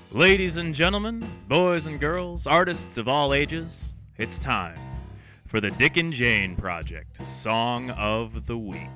Ladies and gentlemen, boys and girls, artists of all ages, it's time for the Dick and Jane Project Song of the Week.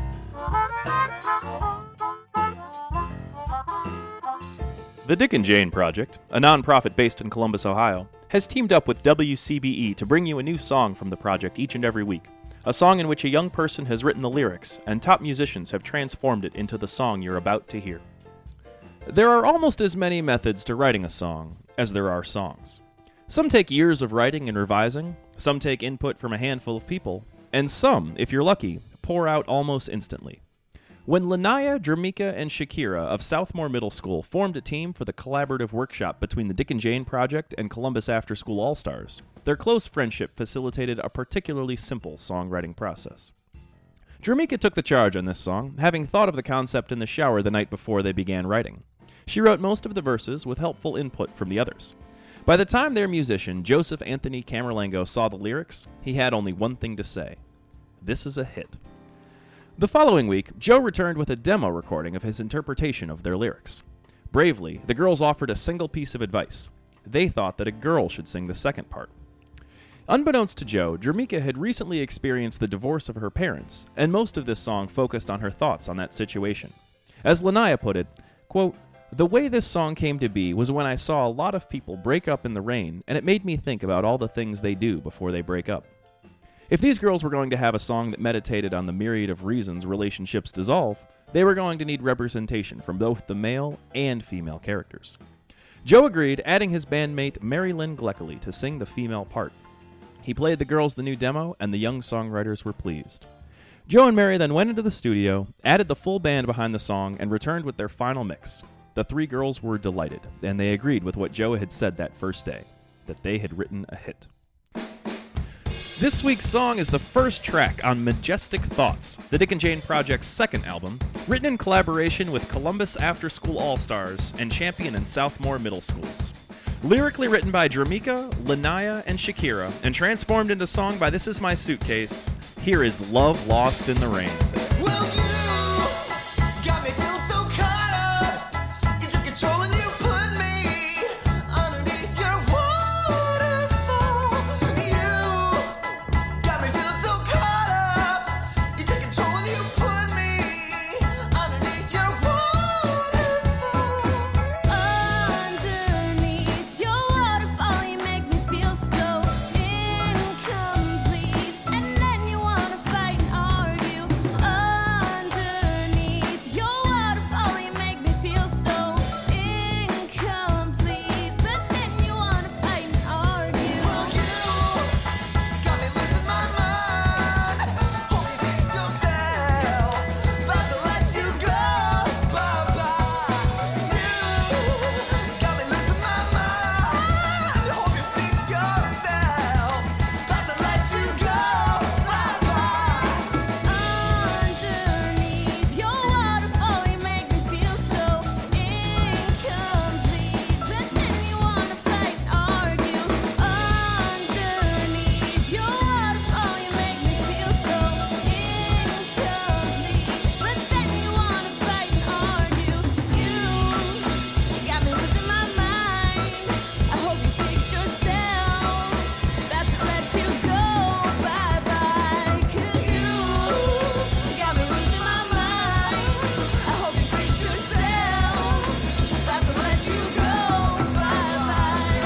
The Dick and Jane Project, a nonprofit based in Columbus, Ohio, has teamed up with WCBE to bring you a new song from the project each and every week. A song in which a young person has written the lyrics, and top musicians have transformed it into the song you're about to hear. There are almost as many methods to writing a song as there are songs. Some take years of writing and revising, some take input from a handful of people, and some, if you're lucky, pour out almost instantly. When Lanaya, Dramika, and Shakira of Southmore Middle School formed a team for the collaborative workshop between the Dick and Jane Project and Columbus After School All-Stars, their close friendship facilitated a particularly simple songwriting process. Dramika took the charge on this song, having thought of the concept in the shower the night before they began writing. She wrote most of the verses with helpful input from the others. By the time their musician, Joseph Anthony Camerlengo, saw the lyrics, he had only one thing to say: "This is a hit." The following week, Joe returned with a demo recording of his interpretation of their lyrics. Bravely, the girls offered a single piece of advice. They thought that a girl should sing the second part. Unbeknownst to Joe, Dramika had recently experienced the divorce of her parents, and most of this song focused on her thoughts on that situation. As Lanaya put it, quote, "The way this song came to be was when I saw a lot of people break up in the rain, and it made me think about all the things they do before they break up." If these girls were going to have a song that meditated on the myriad of reasons relationships dissolve, they were going to need representation from both the male and female characters. Joe agreed, adding his bandmate Mary Lynn Gleckley to sing the female part. He played the girls the new demo, and the young songwriters were pleased. Joe and Mary then went into the studio, added the full band behind the song, and returned with their final mix. The three girls were delighted, and they agreed with what Joe had said that first day, that they had written a hit. This week's song is the first track on Majestic Thoughts, the Dick and Jane Project's second album, written in collaboration with Columbus After School All-Stars and Champion and Southmore Middle Schools. Lyrically written by Dramika, Lanaya, and Shakira, and transformed into song by This Is My Suitcase, here is Love Lost in the Rain. Well, you got me feeling so caught up. You took control and you put me underneath your waterfall. You got me feeling so caught up. You took control and you put me underneath your waterfall. Underneath your waterfall, you make me feel so incomplete, and then you wanna fight and argue. Underneath your waterfall, you make me feel so incomplete, but then you wanna fight and argue. Well, you got me losing my mind. Hope you fix yourself. About to let you go. Bye-bye. You got me losing my mind. Hope you fix yourself. About to let you go. Bye-bye. Underneath your waterfall, you make me feel so incomplete, but then you wanna fight and argue. Underneath your waterfall, you make me feel so incomplete, but then you wanna fight and argue. You got me losing my mind. I hope you fix yourself. About to let you go. Bye-bye. 'Cause you got me losing my mind. I hope you fix yourself. About to let you go. Bye-bye.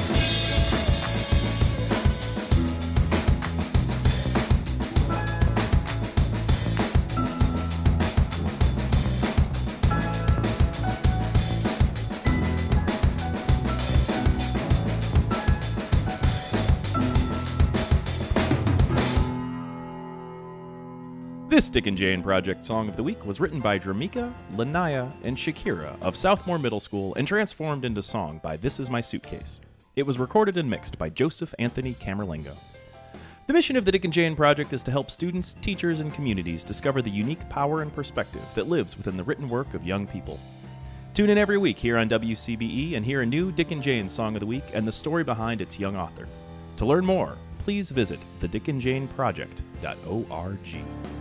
This Dick and Jane Project Song of the Week was written by Dramika, Lanaya, and Shakira of Southmore Middle School and transformed into song by This Is My Suitcase. It was recorded and mixed by Joseph Anthony Camerlengo. The mission of the Dick and Jane Project is to help students, teachers, and communities discover the unique power and perspective that lives within the written work of young people. Tune in every week here on WCBE and hear a new Dick and Jane Song of the Week and the story behind its young author. To learn more, please visit thedickandjaneproject.org.